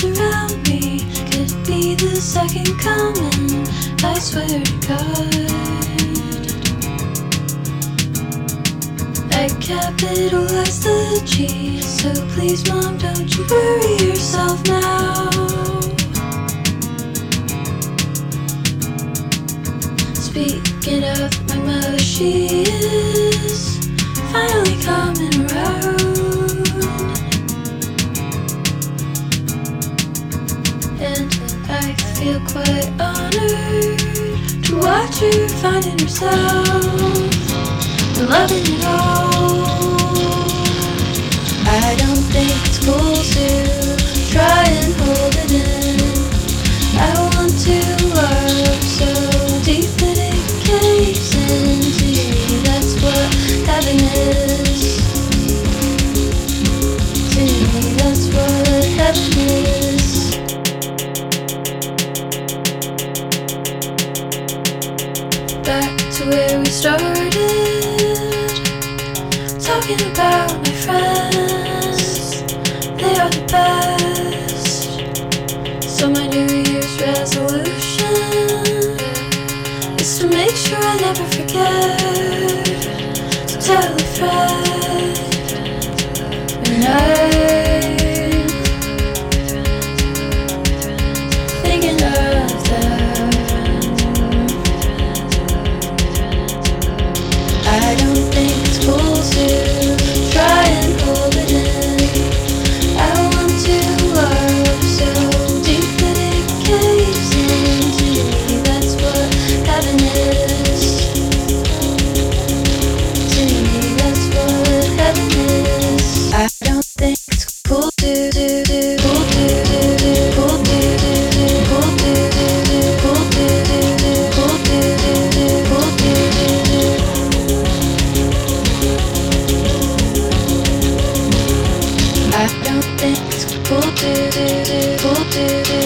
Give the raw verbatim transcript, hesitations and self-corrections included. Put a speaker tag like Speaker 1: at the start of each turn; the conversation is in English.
Speaker 1: world around me could be the second coming, I swear to God. I capitalize the G, so please mom, don't you worry yourself now. Speaking of my mother, she is finally coming around, and I feel quite honored to watch her finding herself and loving it all. I don't think it's cool to try and hold it in. I want to love so deep that it caves into you. That's what heaven is. To me, that's what heaven is. Back to where we started, talking about my friends. They are the best. So my New Year's resolution is to make sure I never forget to tell a friend. And I'm thinking of them. I don't think it's cool to try and hold it in. I want to love so deep that it caves into me. That's what heaven is. To me, that's what heaven is. I don't think it's cool to do do cool to do do cool to do do cool to do do cool to do do cool to do do cool to do do. I don't think it's cool to do do cool to do